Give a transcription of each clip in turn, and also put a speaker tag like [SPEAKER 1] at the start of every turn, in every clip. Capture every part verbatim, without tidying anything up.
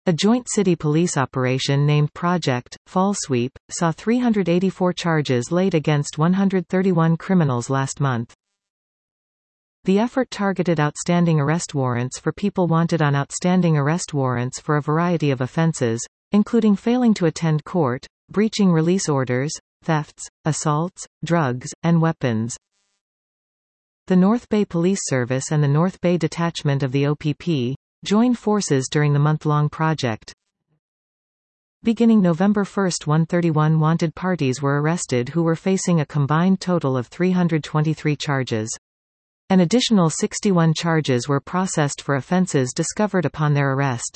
[SPEAKER 1] A joint city police operation named Project Fall Sweep saw three hundred eighty-four charges laid against one hundred thirty-one criminals last month. The effort targeted outstanding arrest warrants for people wanted on outstanding arrest warrants for a variety of offenses, including failing to attend court, breaching release orders, thefts, assaults, drugs, and weapons. The North Bay Police Service and the North Bay Detachment of the O P P joined forces during the month-long project. Beginning November first, one hundred thirty-one wanted parties were arrested who were facing a combined total of three hundred twenty-three charges. An additional sixty-one charges were processed for offenses discovered upon their arrest.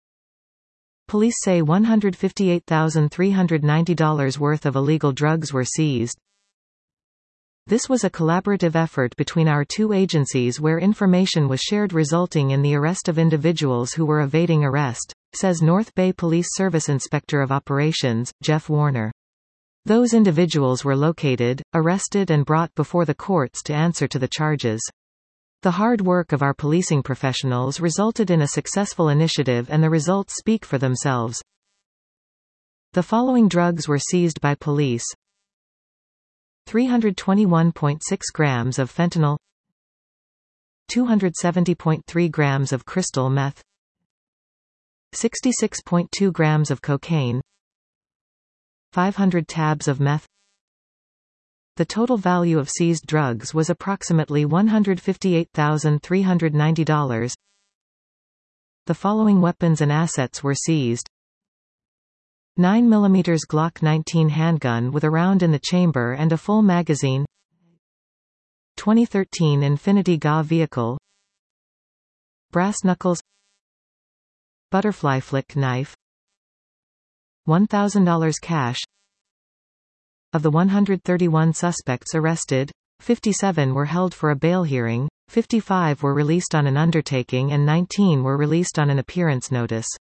[SPEAKER 1] Police say one hundred fifty-eight thousand three hundred ninety dollars worth of illegal drugs were seized. This was a collaborative effort between our two agencies where information was shared resulting in the arrest of individuals who were evading arrest, says North Bay Police Service Inspector of Operations, Jeff Warner. Those individuals were located, arrested and brought before the courts to answer to the charges. The hard work of our policing professionals resulted in a successful initiative and the results speak for themselves. The following drugs were seized by police: three hundred twenty-one point six grams of fentanyl, two hundred seventy point three grams of crystal meth, sixty-six point two grams of cocaine, five hundred tabs of meth. The total value of seized drugs was approximately one hundred fifty-eight thousand three hundred ninety dollars. The following weapons and assets were seized: nine millimeter Glock nineteen handgun with a round in the chamber and a full magazine, twenty thirteen Infiniti G A vehicle, brass knuckles, butterfly flick knife, one thousand dollars cash. Of the one hundred thirty-one suspects arrested, fifty-seven were held for a bail hearing, fifty-five were released on an undertaking and nineteen were released on an appearance notice.